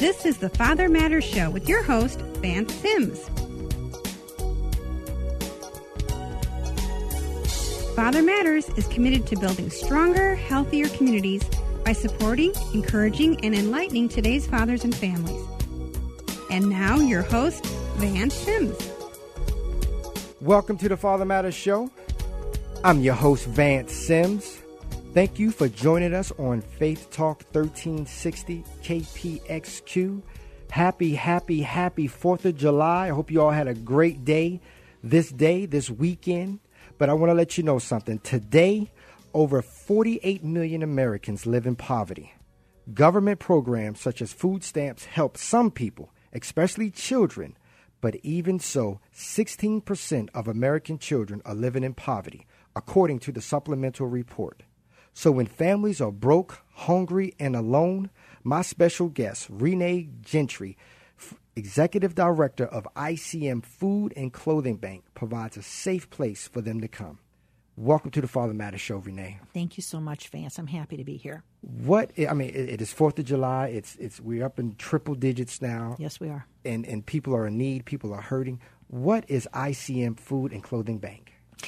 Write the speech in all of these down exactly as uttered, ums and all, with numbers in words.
This is the Father Matters Show with your host, Vance Sims. Father Matters is committed to building stronger, healthier communities by supporting, encouraging, and enlightening today's fathers and families. And now, your host, Vance Sims. Welcome to the Father Matters Show. I'm your host, Vance Sims. Thank you for joining us on Faith Talk thirteen sixty K P X Q. Happy, happy, happy fourth of July. I hope you all had a great day this day, this weekend. But I want to let you know something. Today, over forty-eight million Americans live in poverty. Government programs such as food stamps help some people, especially children. But even so, sixteen percent of American children are living in poverty, according to the supplemental report. So when families are broke, hungry, and alone, my special guest, Renee Gentry, Executive Director of I C M Food and Clothing Bank, provides a safe place for them to come. Welcome to the Father Matters Show, Renee. Thank you so much, Vance. I'm happy to be here. What I mean, it, it is fourth of July. It's it's we're up in triple digits now. Yes, we are. And and people are in need. People are hurting. What is I C M Food and Clothing Bank?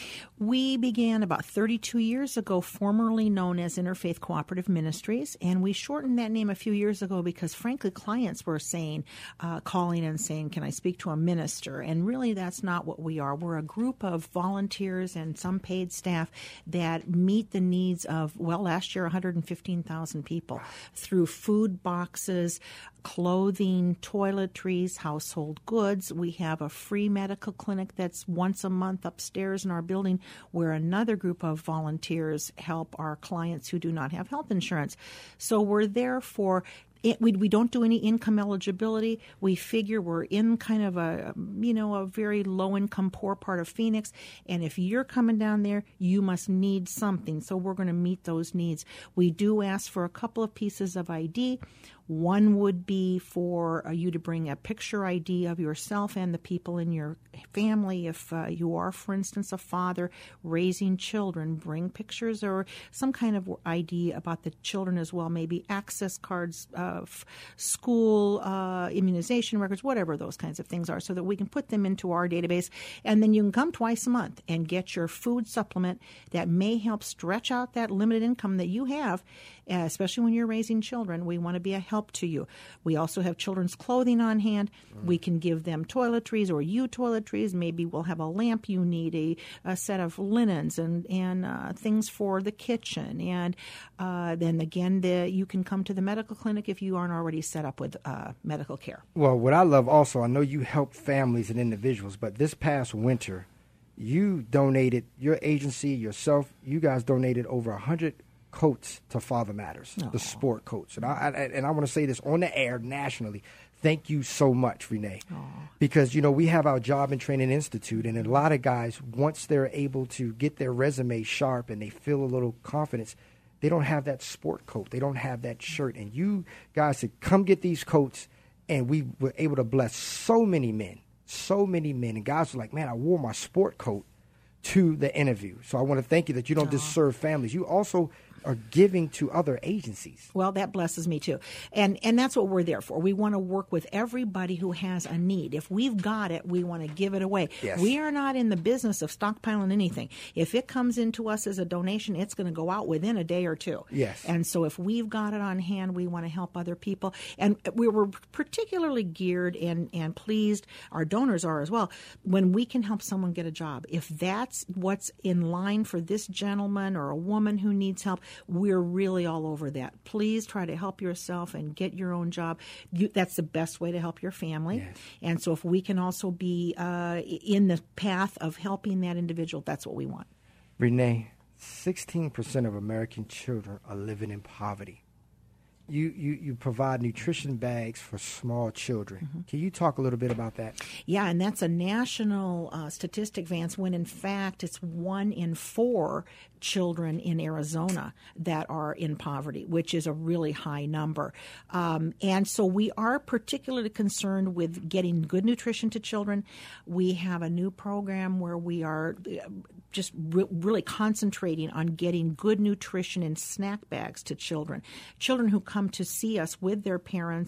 We began about thirty-two years ago, formerly known as Interfaith Cooperative Ministries, and we shortened that name a few years ago because, frankly, clients were saying, uh, calling and saying, can I speak to a minister? And really, that's not what we are. We're a group of volunteers and some paid staff that meet the needs of, well, last year, one hundred fifteen thousand people through food boxes, clothing, toiletries, household goods. We have a free medical clinic that's once a month upstairs in our building where another group of volunteers help our clients who do not have health insurance. So we're there for It, we, we don't do any income eligibility. We figure we're in kind of a, you know, a very low-income, poor part of Phoenix. And if you're coming down there, you must need something. So we're going to meet those needs. We do ask for a couple of pieces of I D. One would be for uh, you to bring a picture I D of yourself and the people in your family. If uh, you are, for instance, a father raising children, bring pictures or some kind of I D about the children as well, maybe access cards, uh, f- school uh, immunization records, whatever those kinds of things are, so that we can put them into our database. And then you can come twice a month and get your food supplement that may help stretch out that limited income that you have, uh, especially when you're raising children. We want to be a help to you. We also have children's clothing on hand. Mm. We can give them toiletries or you toiletries. Maybe we'll have a lamp you need, a, a set of linens and, and uh, things for the kitchen. And uh, then again, the, you can come to the medical clinic if you aren't already set up with uh, medical care. Well, what I love also, I know you help families and individuals, but this past winter, you donated, your agency, yourself, you guys donated over one hundred coats to Father Matters, oh. the sport coats. And I, I and I want to say this on the air nationally. Thank you so much, Renee. Oh. Because, you know, we have our Job and Training Institute, and a lot of guys, once they're able to get their resume sharp and they feel a little confidence, they don't have that sport coat. They don't have that shirt. And you guys said, come get these coats, and we were able to bless so many men, so many men. And guys were like, man, I wore my sport coat to the interview. So I want to thank you that you don't oh. just serve families. You also are giving to other agencies. Well, that blesses me too. And and that's what we're there for. We want to work with everybody who has a need. If we've got it, we want to give it away. Yes. We are not in the business of stockpiling anything. If it comes into us as a donation, it's going to go out within a day or two. Yes. And so if we've got it on hand, we want to help other people. And we were particularly geared and, and pleased, our donors are as well, when we can help someone get a job. If that's what's in line for this gentleman or a woman who needs help, we're really all over that. Please try to help yourself and get your own job. You, that's the best way to help your family. Yes. And so if we can also be uh, in the path of helping that individual, that's what we want. Renee, sixteen percent of American children are living in poverty. You, you, you provide nutrition bags for small children. Mm-hmm. Can you talk a little bit about that? Yeah, and that's a national uh, statistic, Vance, when in fact it's one in four children in Arizona that are in poverty, which is a really high number. Um, and so we are particularly concerned with getting good nutrition to children. We have a new program where we are just re- really concentrating on getting good nutrition in snack bags to children. Children who come to see us with their parents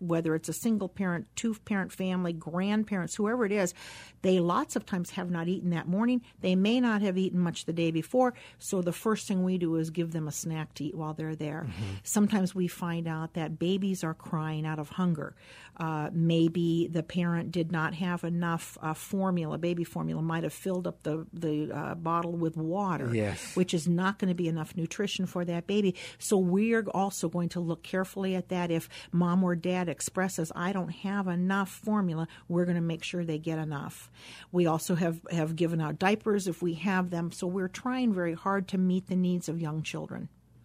whether it's a single parent, two parent family, grandparents, whoever it is, they lots of times have not eaten that morning. They may not have eaten much the day before. So the first thing we do is give them a snack to eat while they're there. Mm-hmm. Sometimes we find out that babies are crying out of hunger. Uh, maybe the parent did not have enough uh, formula, baby formula, might have filled up the, the uh, bottle with water, yes. which is not going to be enough nutrition for that baby. So we're also going to look carefully at that. If mom or dad expresses, I don't have enough formula, we're going to make sure they get enough. We also have, have given out diapers if we have them. So we're trying very hard to meet the needs of young children.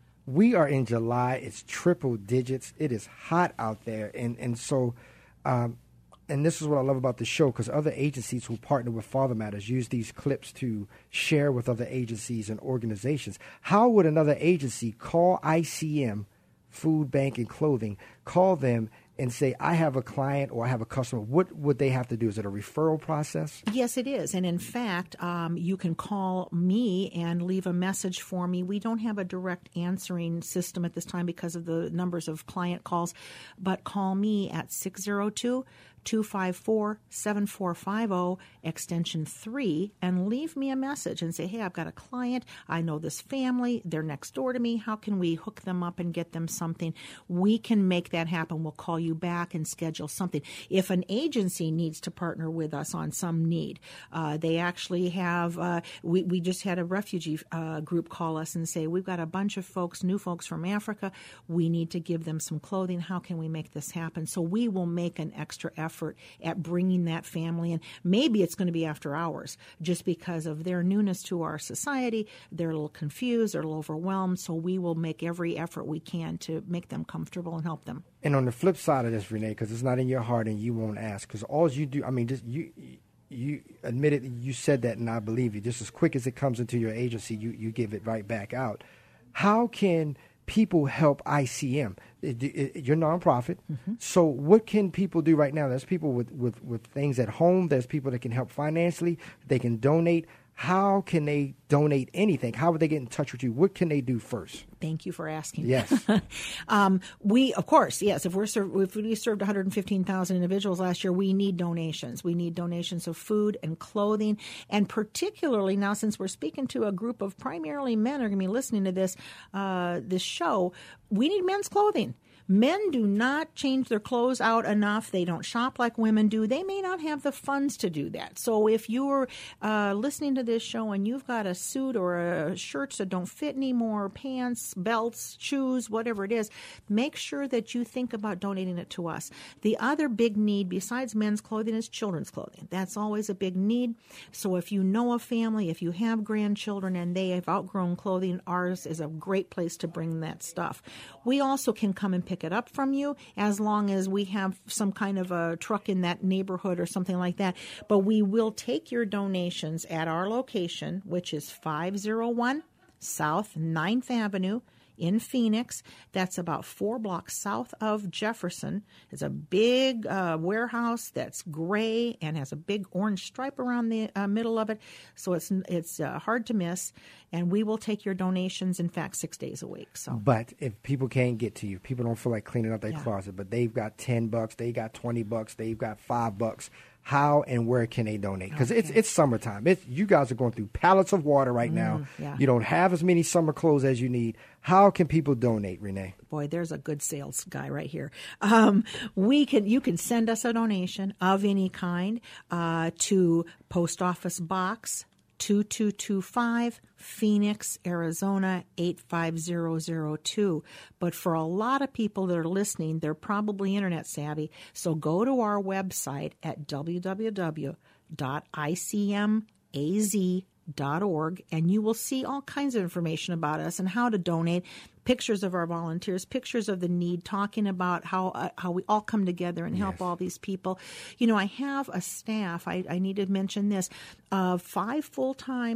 We are in July. It's triple digits. It is hot out there. And, and so, um, and this is what I love about the show, because other agencies who partner with Father Matters use these clips to share with other agencies and organizations. How would another agency call I C M, Food Bank and Clothing, call them and say, I have a client or I have a customer? What would they have to do? Is it a referral process? Yes, it is. And in fact, um, you can call me and leave a message for me. We don't have a direct answering system at this time because of the numbers of client calls, but call me at six oh two, two five four, seven four five zero, extension three, and leave me a message and say, hey, I've got a client. I know this family. They're next door to me. How can we hook them up and get them something? We can make that happen. We'll call you back and schedule something. If an agency needs to partner with us on some need, uh, they actually have, uh, we, we just had a refugee uh, group call us and say, we've got a bunch of folks, new folks from Africa. We need to give them some clothing. How can we make this happen? So we will make an extra effort at bringing that family in. Maybe it's going to be after hours just because of their newness to our society. They're a little confused, they're a little overwhelmed, so we will make every effort we can to make them comfortable and help them. And on the flip side of this, Renee, because it's not in your heart and you won't ask, because all you do, I mean, just you you admitted, you said that and I believe you. Just as quick as it comes into your agency, you, you give it right back out. How can people help I C M? You're nonprofit. Mm-hmm. So what can people do right now? There's people with, with, with things at home. There's people that can help financially. They can donate. How can they donate anything? How would they get in touch with you? What can they do first? Thank you for asking. Yes. um, we, of course, yes, if, we're serv- if we served one hundred fifteen thousand individuals last year, we need donations. We need donations of food and clothing. And particularly now, since we're speaking to a group of primarily men are going to be listening to this, uh, this show, we need men's clothing. Men do not change their clothes out enough. They don't shop like women do. They may not have the funds to do that. So if you're uh, listening to this show and you've got a suit or a shirts that don't fit anymore, pants, belts, shoes, whatever it is, make sure that you think about donating it to us. The other big need besides men's clothing is children's clothing. That's always a big need. So if you know a family, if you have grandchildren and they have outgrown clothing, ours is a great place to bring that stuff. We also can come and pick it up from you as long as we have some kind of a truck in that neighborhood or something like that. But we will take your donations at our location, which is five oh one South ninth Avenue in Phoenix. That's about four blocks south of Jefferson. It's a big uh, warehouse that's gray and has a big orange stripe around the uh, middle of it. So it's it's uh, hard to miss. And we will take your donations, in fact, six days a week. So, But if people can't get to you, people don't feel like cleaning up their yeah. closet, but they've got ten bucks, they got twenty bucks, they've got five bucks. How and where can they donate? Because okay. it's it's summertime. It's, you guys are going through pallets of water right now. Mm, yeah. You don't have as many summer clothes as you need. How can people donate, Renee? Boy, there's a good sales guy right here. Um, we can you can send us a donation of any kind uh, to Post Office Box two two two five, Phoenix, Arizona eight five zero zero two. But for a lot of people that are listening, they're probably internet savvy. So go to our website at w w w dot i c m a z dot org and you will see all kinds of information about us and how to donate. Pictures of our volunteers, pictures of the need, talking about how uh, how we all come together and help yes. all these people. You know, I have a staff, I, I need to mention this, of five full-time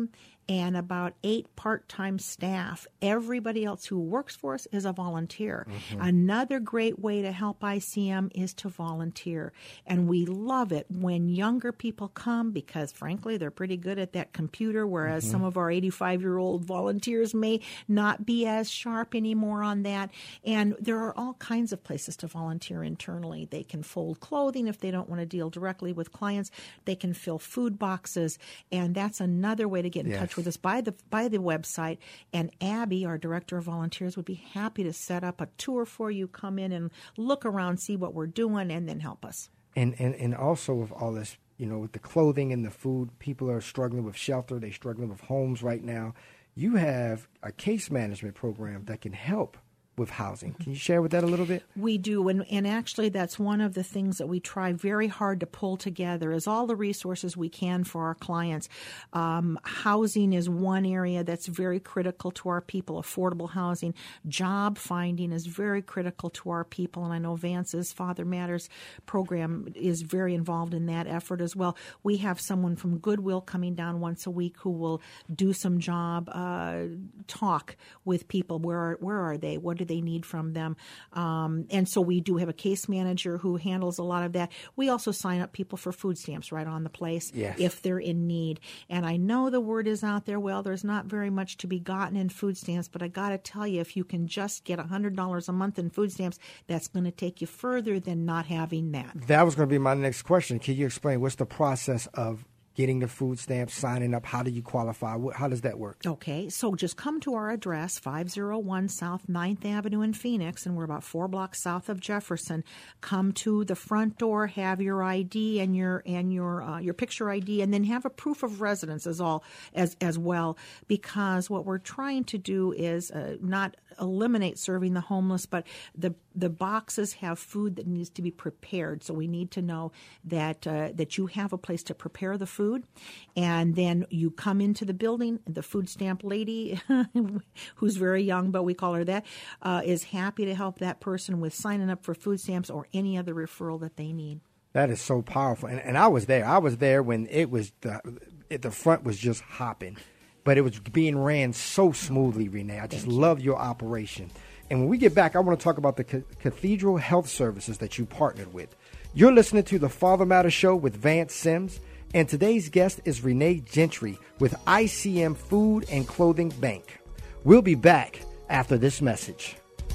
and about eight part-time staff. Everybody else who works for us is a volunteer. Mm-hmm. Another great way to help I C M is to volunteer. And we love it when younger people come because, frankly, they're pretty good at that computer, whereas mm-hmm. some of our eighty-five-year-old volunteers may not be as sharp anymore on that. And there are all kinds of places to volunteer internally. They can fold clothing if they don't want to deal directly with clients. They can fill food boxes. And that's another way to get in yes. touch with us by the by the website. And Abby, our Director of Volunteers, would be happy to set up a tour for you, come in and look around, see what we're doing, and then help us. And, and, and also with all this, you know, with the clothing and the food, people are struggling with shelter. They're struggling with homes right now. You have a case management program that can help with housing. Can you share with that a little bit? We do, and, and actually that's one of the things that we try very hard to pull together is all the resources we can for our clients. Um, housing is one area that's very critical to our people, affordable housing. Job finding is very critical to our people, and I know Vance's Father Matters program is very involved in that effort as well. We have someone from Goodwill coming down once a week who will do some job uh, talk with people. Where are, where are they? What do they need from them? Um, and so we do have a case manager who handles a lot of that. We also sign up people for food stamps right on the place yes. if they're in need. And I know the word is out there, well, there's not very much to be gotten in food stamps, but I got to tell you, if you can just get one hundred dollars a month in food stamps, that's going to take you further than not having that. That was going to be my next question. Can you explain what's the process of getting the food stamps, signing up? How do you qualify? How does that work? Okay, so just come to our address, five oh one South ninth Avenue in Phoenix, and we're about four blocks south of Jefferson. Come to the front door, have your I D and your and your uh, your picture I D, and then have a proof of residence as all as as well. Because what we're trying to do is uh, not eliminate serving the homeless, but the the boxes have food that needs to be prepared. So we need to know that uh, that you have a place to prepare the food. Food, and then you come into the building. The food stamp lady, who's very young, but we call her that, uh, is happy to help that person with signing up for food stamps or any other referral that they need. That is so powerful. And, and I was there. I was there when it was the, it, the front was just hopping, but it was being ran so smoothly, Renee. I just love your operation. And when we get back, I want to talk about the C- Cathedral Health Services that you partnered with. You're listening to the Father Matters Show with Vance Sims. And today's guest is Renee Gentry with I C M Food and Clothing Bank. We'll be back after this message.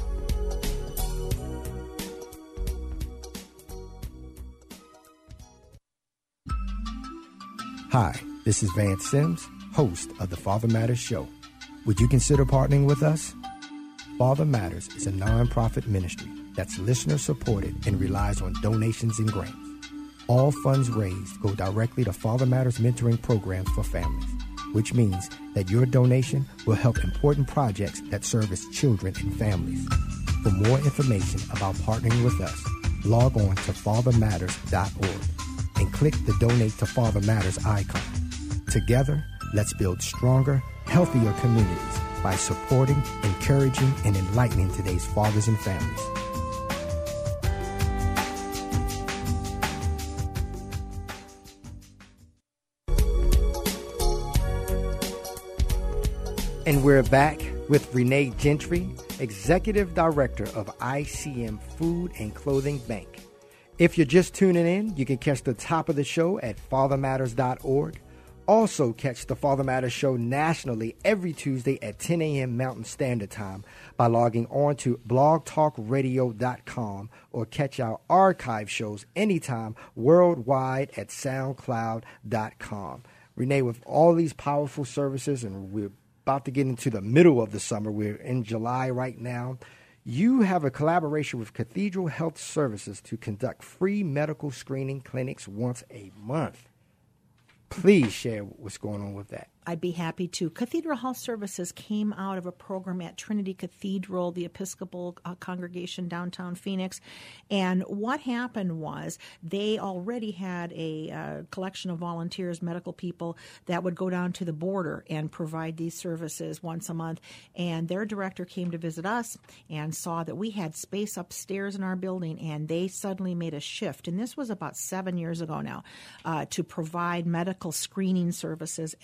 Hi, this is Vance Sims, host of the Father Matters Show. Would you consider partnering with us? Father Matters is a nonprofit ministry that's listener-supported and relies on donations and grants. All funds raised go directly to Father Matters mentoring programs for families, which means that your donation will help important projects that service children and families. For more information about partnering with us, log on to father matters dot org and click the Donate to Father Matters icon. Together, let's build stronger, healthier communities by supporting, encouraging, and enlightening today's fathers and families. And we're back with Renee Gentry, Executive Director of I C M Food and Clothing Bank. If you're just tuning in, you can catch the top of the show at father matters dot org. Also catch the Father Matters Show nationally every Tuesday at ten a.m. Mountain Standard Time by logging on to blog talk radio dot com or catch our archive shows anytime worldwide at soundcloud dot com. Renee, with all these powerful services, and we're about to get into the middle of the summer. We're in July right now. You have a collaboration with Cathedral Health Services to conduct free medical screening clinics once a month. Please share what's going on with that. I'd be happy to. Cathedral Health Services came out of a program at Trinity Cathedral, the Episcopal uh, congregation downtown Phoenix. And what happened was they already had a uh, collection of volunteers, medical people, that would go down to the border and provide these services once a month. And their director came to visit us and saw that we had space upstairs in our building, and they suddenly made a shift. And this was about seven years ago now, uh, to provide medical screening services at I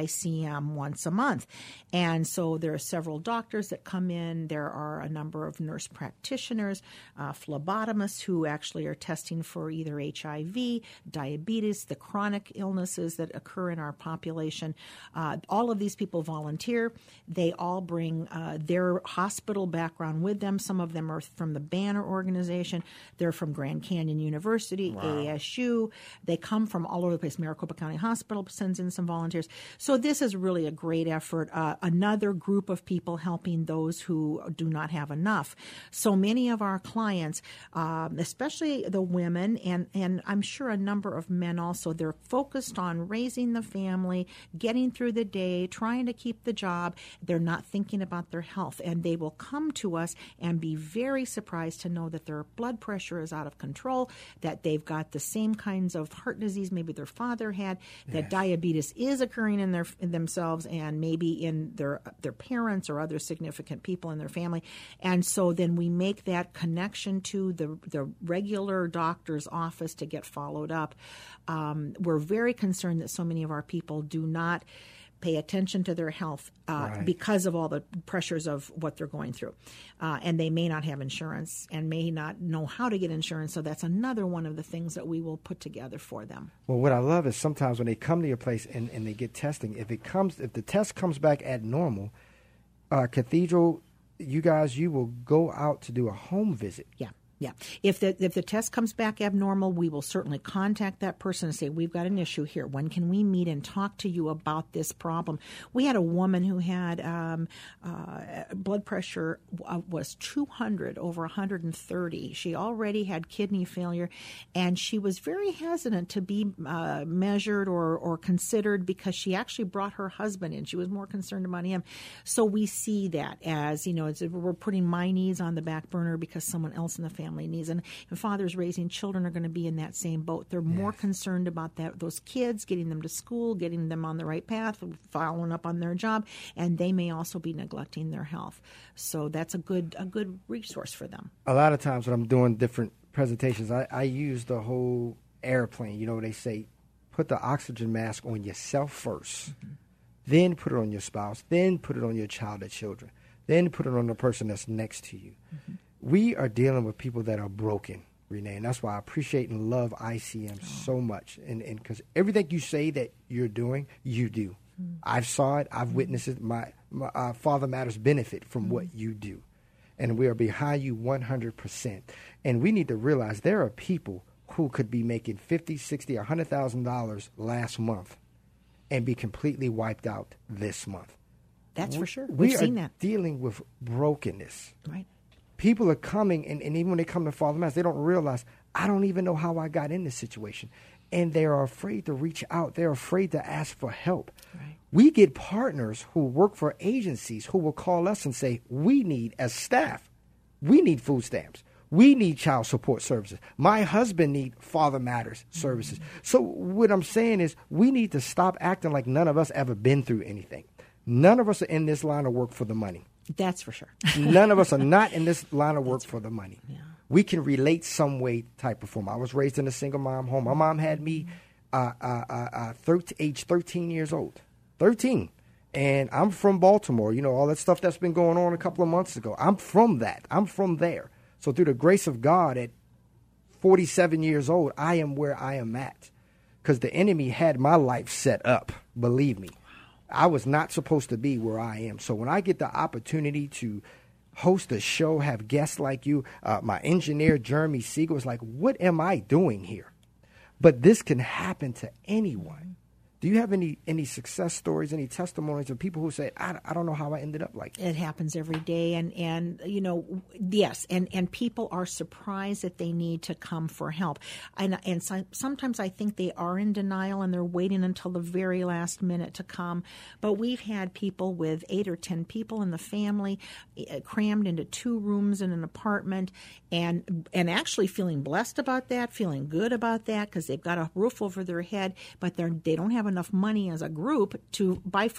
see them once a month. And so there are several doctors that come in. There are a number of nurse practitioners, uh, phlebotomists who actually are testing for either H I V, diabetes, the chronic illnesses that occur in our population. Uh, all of these people volunteer. They all bring uh, their hospital background with them. Some of them are from the Banner organization. They're from Grand Canyon University, wow. A S U. They come from all over the place. Maricopa County Hospital sends in some volunteers. So this is really a great effort. Uh, another group of people helping those who do not have enough. So many of our clients, um, especially the women, and, and I'm sure a number of men also, they're focused on raising the family, getting through the day, trying to keep the job. They're not thinking about their health, and they will come to us and be very surprised to know that their blood pressure is out of control, that they've got the same kinds of heart disease maybe their father had, that yes. diabetes is occurring in their in themselves and maybe in their their parents or other significant people in their family. And so then we make that connection to the the regular doctor's office to get followed up. Um, we're very concerned that so many of our people do not pay attention to their health uh, right. because of all the pressures of what they're going through. Uh, and they may not have insurance and may not know how to get insurance. So that's another one of the things that we will put together for them. Well, what I love is sometimes when they come to your place and, and they get testing, if it comes, if the test comes back at normal, uh, Cathedral, you guys, you will go out to do a home visit. Yeah. Yeah. If the if the test comes back abnormal, we will certainly contact that person and say, we've got an issue here. When can we meet and talk to you about this problem? We had a woman who had um, uh, blood pressure uh, was two hundred over one hundred thirty. She already had kidney failure, and she was very hesitant to be uh, measured or, or considered because she actually brought her husband in. She was more concerned about him. So we see that as, you know, it's, we're putting my needs on the back burner because someone else in the family needs, and, and fathers raising children are going to be in that same boat. They're yes. more concerned about that those kids, getting them to school, getting them on the right path, following up on their job, and they may also be neglecting their health. So that's a good a good resource for them. A lot of times when I'm doing different presentations, I, I use the whole airplane. You know, they say put the oxygen mask on yourself first, mm-hmm. then put it on your spouse, then put it on your child or children, then put it on the person that's next to you. Mm-hmm. We are dealing with people that are broken, Renee, and that's why I appreciate and love I C M oh. so much. And and because everything you say that you're doing, you do. Mm. I've saw it. I've mm. witnessed it. My, my uh, Father Matters benefit from mm. what you do. And we are behind you one hundred percent. And we need to realize there are people who could be making fifty, sixty, one hundred thousand dollars last month and be completely wiped out this month. That's we, for sure. We've we seen are that. dealing with brokenness. Right. People are coming, and, and even when they come to Father Matters, they don't realize, I don't even know how I got in this situation. And they are afraid to reach out. They're afraid to ask for help. Right. We get partners who work for agencies who will call us and say, we need, as staff, we need food stamps. We need child support services. My husband need Father Matters services. Mm-hmm. So what I'm saying is we need to stop acting like none of us ever been through anything. None of us are in this line of work for the money. That's for sure. None of us are not in this line of work That's for the money. Yeah. We can relate some way, type of form. I was raised in a single mom home. My mom had me uh, uh, uh, uh, thirteen, age thirteen years old. thirteen. And I'm from Baltimore. You know, all that stuff that's been going on a couple of months ago. I'm from that. I'm from there. So through the grace of God, at forty-seven years old, I am where I am at. Because the enemy had my life set up, believe me. I was not supposed to be where I am. So when I get the opportunity to host a show, have guests like you, uh, my engineer, Jeremy Siegel, is like, what am I doing here? But this can happen to anyone. Do you have any any success stories, any testimonies of people who say, I, I don't know how I ended up like that? It happens every day. And, and you know, yes, and, and people are surprised that they need to come for help. And, and so, sometimes I think they are in denial and they're waiting until the very last minute to come. But we've had people with eight or ten people in the family uh, crammed into two rooms in an apartment and, and actually feeling blessed about that, feeling good about that because they've got a roof over their head, but they're, they don't have enough money as a group to buy food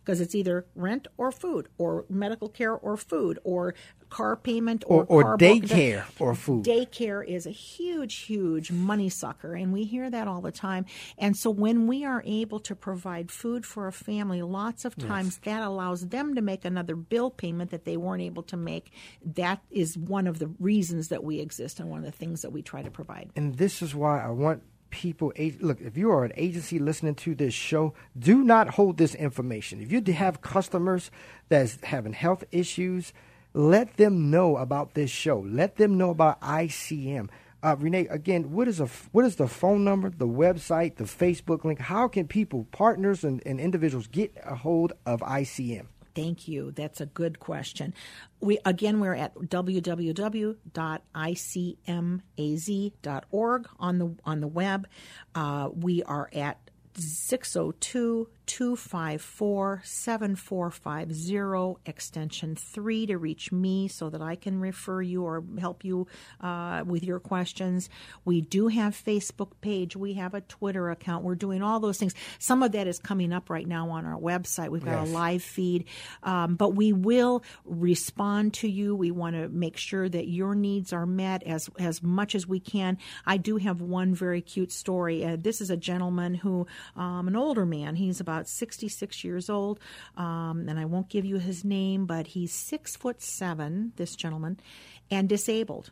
because it's either rent or food or medical care or food or car payment or, or, or car daycare book. or food. Daycare is a huge, huge money sucker, and we hear that all the time. And so when we are able to provide food for a family, lots of times yes. that allows them to make another bill payment that they weren't able to make. That is one of the reasons that we exist and one of the things that we try to provide. And this is why I want people, look, if you are an agency listening to this show, do not hold this information. If you have customers that's having health issues, let them know about this show. Let them know about I C M. Uh, Renee, again, what is a what is the phone number, the website, the Facebook link? How can people, partners and, and individuals get a hold of I C M? Thank you. That's a good question. We again, we're at w w w dot i c m a z dot org on the on the web. Uh, we are at six oh two, two five four, seven four five zero, extension three to reach me so that I can refer you or help you uh, with your questions. We do have Facebook page. We have a Twitter account. We're doing all those things. Some of that is coming up right now on our website. We've got yes. a live feed. Um, but we will respond to you. We want to make sure that your needs are met as, as much as we can. I do have one very cute story. Uh, this is a gentleman who, um, an older man, he's about sixty-six years old, um, and I won't give you his name, but he's six foot seven, this gentleman, and disabled.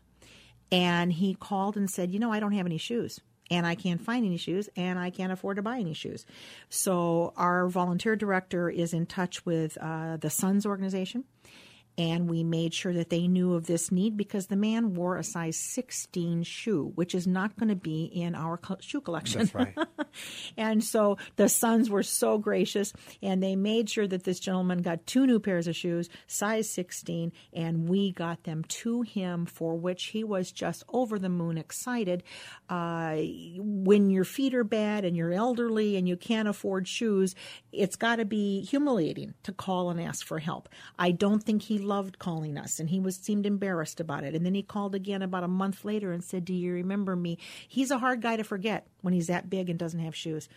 And he called and said, you know, I don't have any shoes, and I can't find any shoes, and I can't afford to buy any shoes. So our volunteer director is in touch with uh, the Sons organization, and we made sure that they knew of this need because the man wore a size sixteen shoe, which is not going to be in our co- shoe collection. That's right. And so the Sons were so gracious, and they made sure that this gentleman got two new pairs of shoes, size sixteen, and we got them to him, for which he was just over the moon excited. Uh, when your feet are bad and you're elderly and you can't afford shoes, it's got to be humiliating to call and ask for help. I don't think he loved calling us, and he was seemed embarrassed about it. And then he called again about a month later and said, do you remember me? He's a hard guy to forget when he's that big and doesn't have shoes.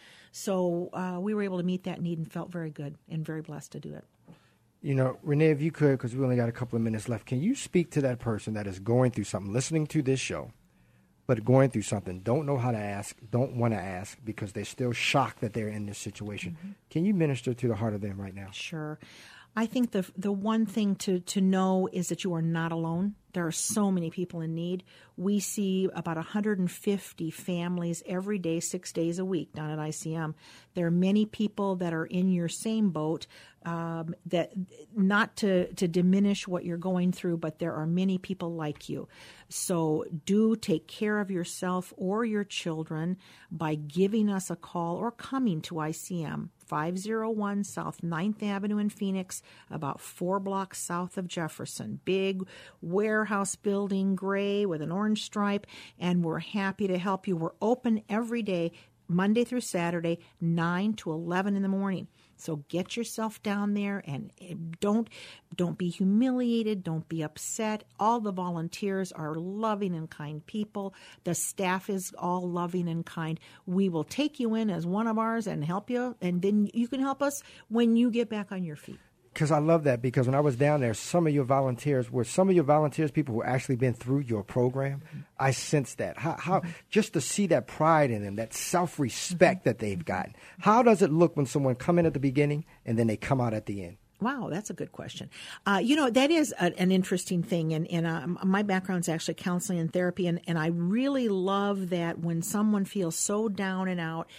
So uh, we were able to meet that need and felt very good and very blessed to do it. You know, Renee, if you could, because we only got a couple of minutes left, can you speak to that person that is going through something, listening to this show, but going through something, don't know how to ask, don't want to ask because they're still shocked that they're in this situation? Mm-hmm. Can you minister to the heart of them right now? Sure. I think the the one thing to, to know is that you are not alone. There are so many people in need. We see about one hundred fifty families every day, six days a week down at I C M. There are many people that are in your same boat, um, that not to, to diminish what you're going through, but there are many people like you. So do take care of yourself or your children by giving us a call or coming to I C M. five oh one South ninth Avenue in Phoenix, about four blocks south of Jefferson. Big warehouse building, gray with an orange stripe, and we're happy to help you. We're open every day, Monday through Saturday, nine to eleven in the morning. So get yourself down there and don't don't be humiliated. Don't be upset. All the volunteers are loving and kind people. The staff is all loving and kind. We will take you in as one of ours and help you, and then you can help us when you get back on your feet. Because I love that, because when I was down there, some of your volunteers were some of your volunteers, people who actually been through your program. Mm-hmm. I sensed that. How, how mm-hmm. just to see that pride in them, that self-respect mm-hmm. that they've gotten. How does it look when someone come in at the beginning and then they come out at the end? Wow, that's a good question. Uh, you know, that is a, an interesting thing. And, and uh, my background is actually counseling and therapy. And, and I really love that when someone feels so down and out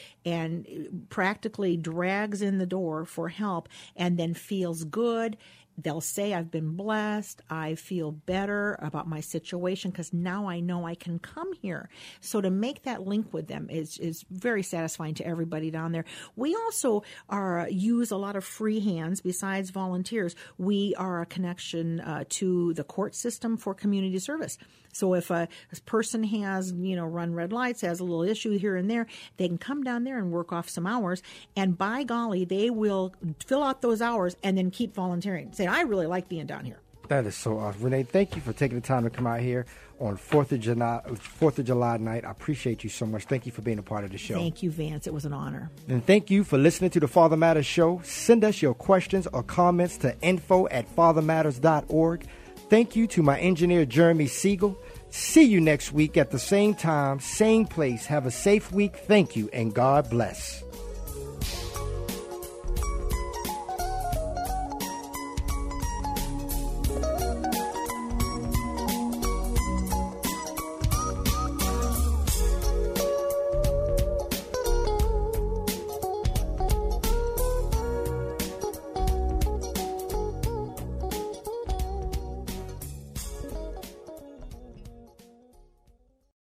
and practically drags in the door for help and then feels good, they'll say, I've been blessed, I feel better about my situation because now I know I can come here. So to make that link with them is, is very satisfying to everybody down there. We also are use a lot of free hands besides volunteers. We are a connection uh, to the court system for community service. So if a, a person has, you know, run red lights, has a little issue here and there, they can come down there and work off some hours. And by golly, they will fill out those hours and then keep volunteering. Say, I really like being down here. That is so awesome. Renee, thank you for taking the time to come out here on fourth of July, fourth of July night. I appreciate you so much. Thank you for being a part of the show. Thank you, Vance. It was an honor. And thank you for listening to the Father Matters Show. Send us your questions or comments to info at father matters dot org. Thank you to my engineer, Jeremy Siegel. See you next week at the same time, same place. Have a safe week. Thank you, and God bless.